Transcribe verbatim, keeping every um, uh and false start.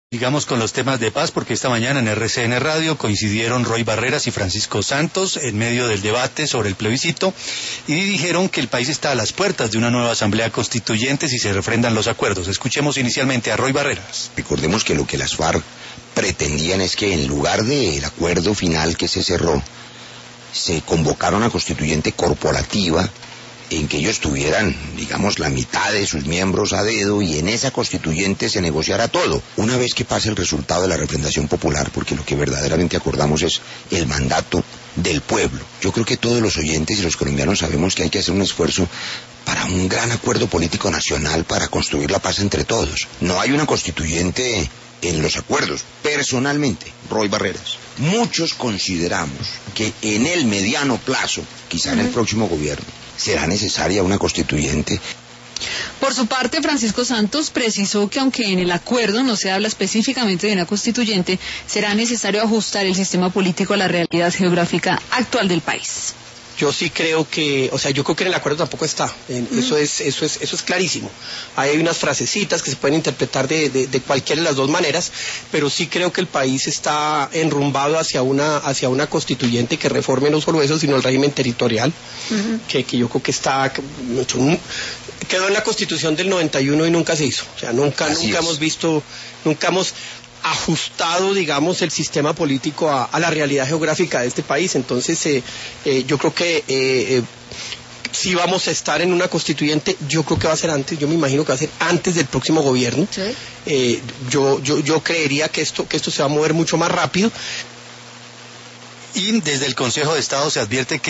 Digamos con los temas de paz, porque esta mañana en R C N Radio coincidieron Roy Barreras y Francisco Santos en medio del debate sobre el plebiscito y dijeron que el país está a las puertas de una nueva asamblea constituyente si se refrendan los acuerdos. Escuchemos inicialmente a Roy Barreras. Recordemos que lo que las FARC pretendían es que en lugar del acuerdo final que se cerró, se convocara una constituyente corporativa en que ellos tuvieran, digamos, la mitad de sus miembros a dedo y en esa constituyente se negociara todo. Una vez que pase el resultado de la refrendación popular, porque lo que verdaderamente acordamos es el mandato del pueblo. Yo creo que todos los oyentes y los colombianos sabemos que hay que hacer un esfuerzo para un gran acuerdo político nacional para construir la paz entre todos. No hay una constituyente en los acuerdos. Personalmente, Roy Barreras, muchos consideramos que en el mediano plazo, quizá en el próximo gobierno, será necesaria una constituyente. Por su parte, Francisco Santos precisó que aunque en el acuerdo no se habla específicamente de una constituyente, será necesario ajustar el sistema político a la realidad geográfica actual del país. Yo sí creo que, o sea, yo creo que en el acuerdo tampoco está. Uh-huh. Eso es, eso es, eso es clarísimo. Ahí hay unas frasecitas que se pueden interpretar de, de, de cualquiera de las dos maneras, pero sí creo que el país está enrumbado hacia una, hacia una constituyente que reforme no solo eso, sino el régimen territorial, uh-huh. que, que yo creo que está, quedó en la Constitución del noventa y uno y nunca se hizo. O sea, nunca, Así nunca es. hemos visto, nunca hemos ajustado, digamos, el sistema político a, a la realidad geográfica de este país. Entonces, eh, eh, yo creo que eh, eh, si vamos a estar en una constituyente, yo creo que va a ser antes, yo me imagino que va a ser antes del próximo gobierno. ¿Sí? Eh, yo, yo, yo creería que esto, que esto se va a mover mucho más rápido. Y desde el Consejo de Estado se advierte que